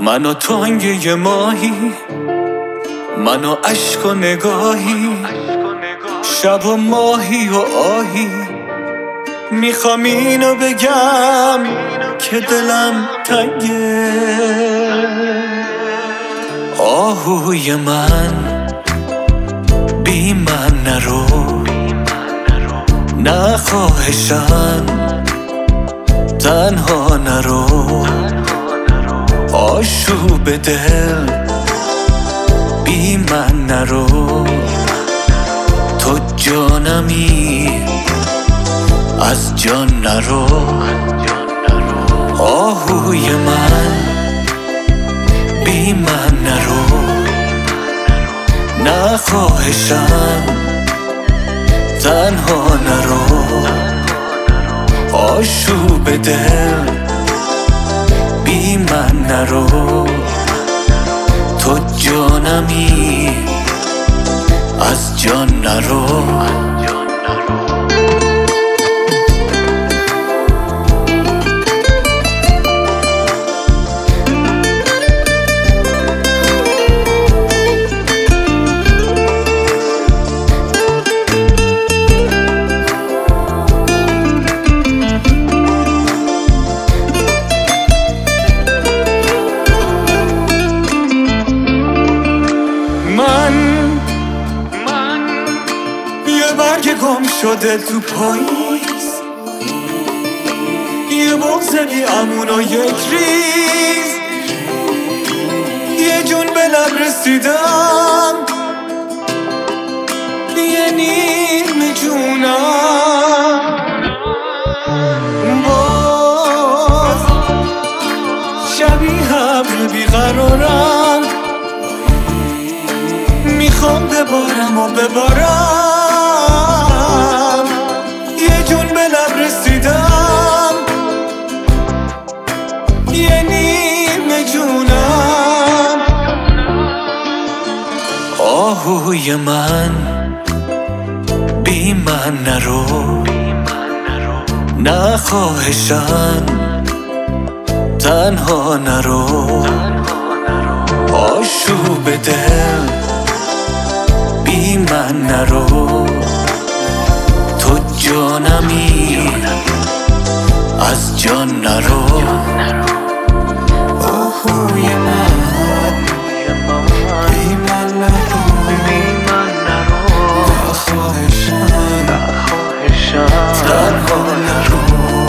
من و تنگه ماهی، من و عشق و نگاهی، شب و ماهی و آهی. میخوام اینو بگم که دلم تنگه. آهوی من بی من نرو، نه خواهشم تنها نرو. آشوب دل بی من نرو، تو جانمی از جان نرو. آهوی من بی من نرو، نه خواهشم تنها نرو. آشوب دل بی من نرو، تو جانمی از جان نرو. یه برگ گم شده تو پاییز، یه بغض بی امون و یک ریز. یه جون به لب رسیدم، یه نیم جونم. باز شبیه ابر بیقرارم، میخوام ببارم و ببارم. یه جون به لب رسیدم، یه نیم جونم. آهوی من بی من نرو، نه خواهشم تنها نرو. آشوب دل بی من نرو، تو جانمی از جان نرو. آهوی من بی من نرو، نه خواهشم تنها نرو.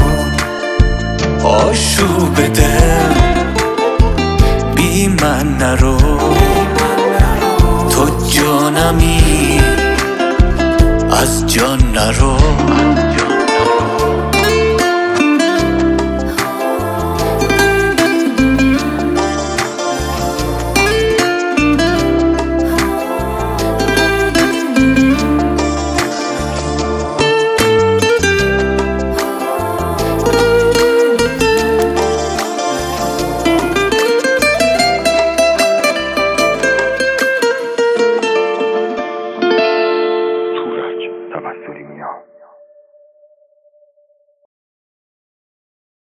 آشوب دل بی من نرو، تو جانمی از جان نرو.